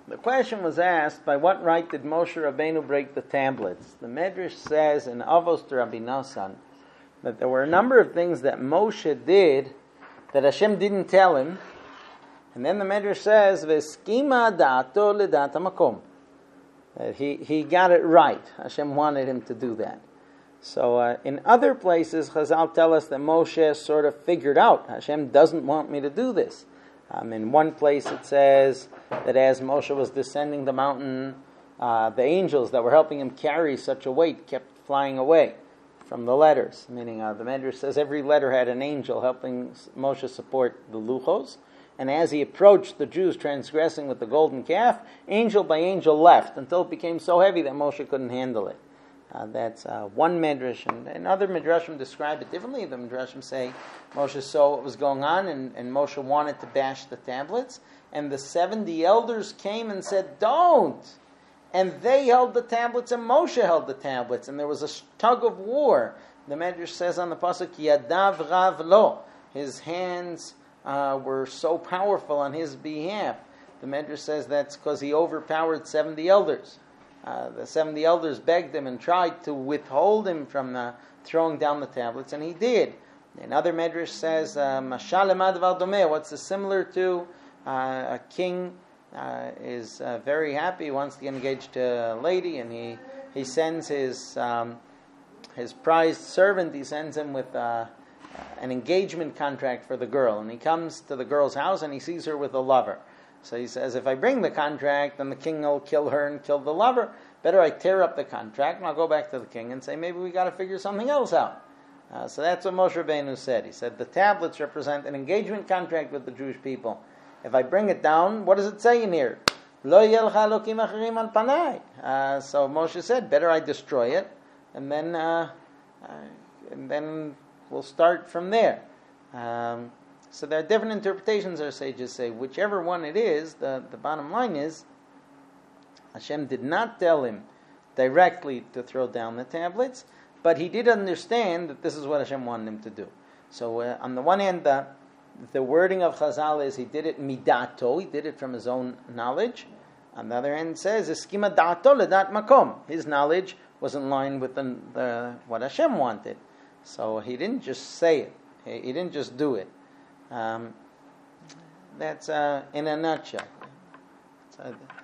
The question was asked, by what right did Moshe Rabbeinu break the tablets? The Medrash says in Avos to Rabbi Nosson that there were a number of things that Moshe did that Hashem didn't tell him, and then the Medrash says, "V'eskima da'ato ledat hamakom." That he got it right. Hashem wanted him to do that. So in other places, Chazal tell us that Moshe sort of figured out, Hashem doesn't want me to do this. In one place it says that as Moshe was descending the mountain, the angels that were helping him carry such a weight kept flying away from the letters. Meaning the Medrash says every letter had an angel helping Moshe support the luchos. And as he approached the Jews transgressing with the golden calf, angel by angel left until it became so heavy that Moshe couldn't handle it. That's one Medrash, and other Midrashim describe it differently. The Midrashim say Moshe saw what was going on, and Moshe wanted to bash the tablets, and the 70 elders came and said, "Don't!" And they held the tablets, and Moshe held the tablets, and there was a tug of war. The Medrash says on the pasuk, "Yadav rav lo," his hands were so powerful on his behalf. The Medrash says that's because he overpowered 70 elders. The 70 elders begged him and tried to withhold him from throwing down the tablets, and he did. Another Medrash says, "Mashal emad val domeh," what's similar to a king is very happy, wants to get engaged to a lady, and he sends his prized servant, he sends him with an engagement contract for the girl, and he comes to the girl's house and he sees her with a lover. So he says, if I bring the contract, then the king will kill her and kill the lover. Better I tear up the contract, and I'll go back to the king and say, maybe we got to figure something else out. So that's what Moshe Rabbeinu said. He said, the tablets represent an engagement contract with the Jewish people. If I bring it down, what does it say in here? Lo yelcha elokim acherim al panai. So Moshe said, better I destroy it, and then we'll start from there. So there are different interpretations, our sages say. Whichever one it is, the bottom line is, Hashem did not tell him directly to throw down the tablets, but he did understand that this is what Hashem wanted him to do. So on the one hand, the wording of Chazal is he did it midato, he did it from his own knowledge. On the other hand, it says, Eskima da'ato ledat makom. His knowledge was in line with the what Hashem wanted. So he didn't just say it. He didn't just do it. That's in a nutshell.